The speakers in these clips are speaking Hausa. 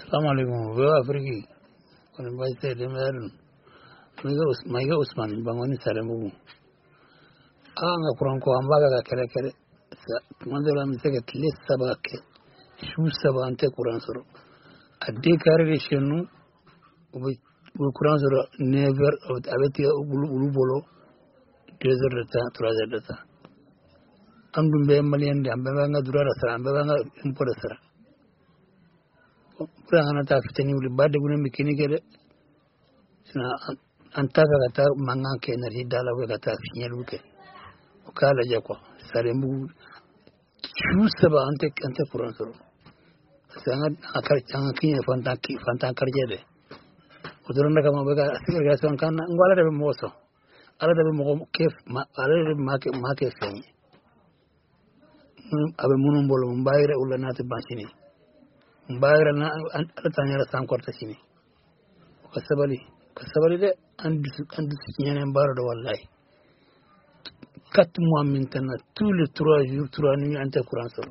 Assalamualaikum. Wa Afriki. Kon bay te dem yarun. Maiga Usman bangoni Saremugu. Anga kuran ko ambaga ga kere kere. Mandela mi tege tlis sabake. Shu sabante kuran soro. Adde kare shenu. Ubi kuran soro never abeti ulu bolo 2 heures de temps 3 heures de temps. Andum be maliyande ambe nga durara sara ambe nga import sara. Kurang ta fitani uli badde gune mikini kede. Sina antaka kata mangan ke na ridala we kata finyalu ke. Ukala jako Sarembu saba ante kuran soro. Sangat akar jangan kinya fantan kerja deh. Uduran kama bega asikir gasan kan ngwala de moso. Ala de mo kef ala de make fenyi. Abe munum bolo mbayre ulla nati bansini. Mbayre na ala tanyara sankorta sini. Kasabali de andu nyane mbaro do wallahi. 4 mois maintenant tous les 3 jours 3 nuits ante courant soro.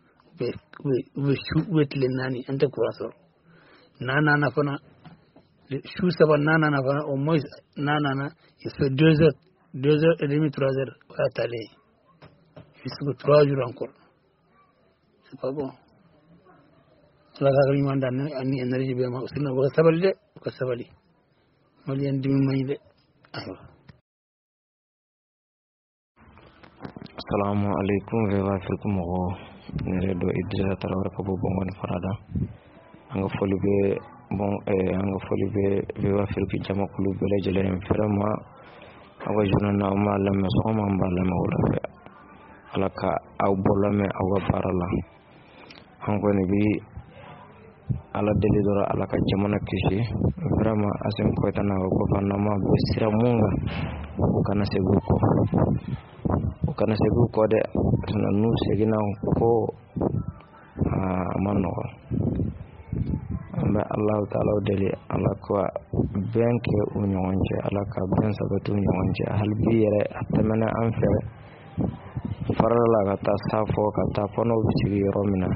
Wetle nani ante courant soro. Nana na fana shu saba nana na fana au moins nana il fait 2 heures 2h30 3 heures à t'aller jusqu'à 3 jours encore. C'est pas bon. La gagri manda ni énergie be ma usina ko sabali de ko sabali malian dimi may de ayo. Assalamu alaikum wa rahmatullahi nere do Idrissa Traoré ko bongon farada anga folibe bon anga folibe wa firki jama kulu bele jele vraiment awa junana ma lam soma mbala ma wala fe alaka aw bolame awa barala hanko ne bi ala deli dora alaka jamana kishi vraiment asen ko tana ko fanama be sira munga ko kana segu ko de tana nu segina ko amano amba Allah taala deli alaka benke unyonje alaka ben sabatu unyonje halbi yere atamana anfe farala kata safo kata pono bisigi romina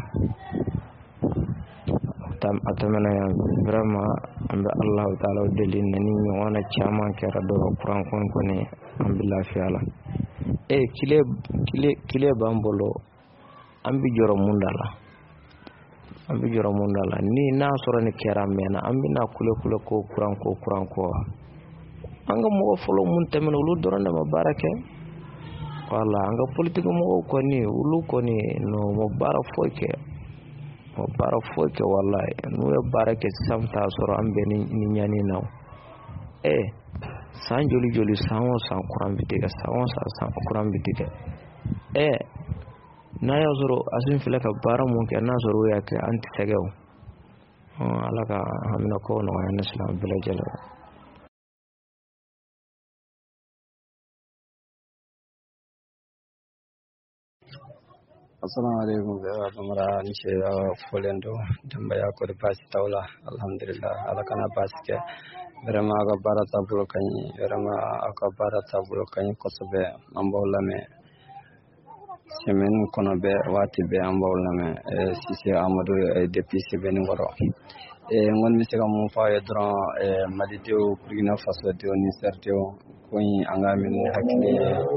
tam atamana ya vraiment amba Allah taala deli nani wana chama kera do Quran ko ne ambilla fiala kile bambolo ambi joro mundala ni na soro ni kera mena ambi na kule ko Quran ko anga mo folo mun temeno lu dorande ma barake wala anga politique mo ko ni ulu ko ni no mo bara foike wallahi no e barake samta soro ambe ni nyani naw san joli sawo san Quran bidiga sawo san Quran bidiga na ya zoro asin filaka bara mun ke na zoro ya ke anti tagaw alaka hamina ko no ya nasla bila jala. Assalamu alaikum wa rahmatullahi ni she folendo damba ya ko basi tawla alhamdulillah alakana basike vraiment aga barata bulo kany vraiment aga barata bulo kany ko sobe ambolame semaine kono be wati be ambolame Cissé Amadou depuis semaine ngoro ngon mi sega mo fa yedron Malidio Burkina Faso de Niger de ko anga min hakili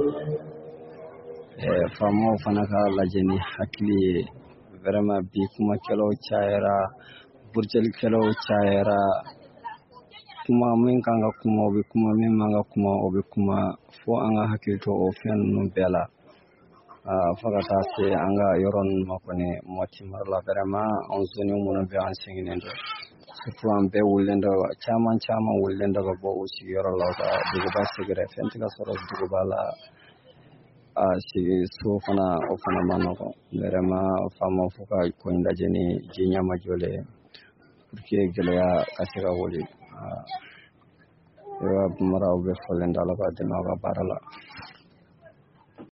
famo fanaka lajeni hakili vraiment bi kuma kelo chaira burjel kelo chaira kuma min kanga kuma obi kuma min manga kuma obi kuma fo anga hakili to o fen no bela fagata se anga yoron makone moti marla vraiment on zoni mun be an singendo surtout an be wulendo chama wulendo go bo usi yoro lawta dugo ba segre fentiga soros dugo bala si so fana o fana manoko vraiment famo foka ko ndaje ni jinya majole pour que gelaya kasira woli wa mara obe folenda la ba de na barala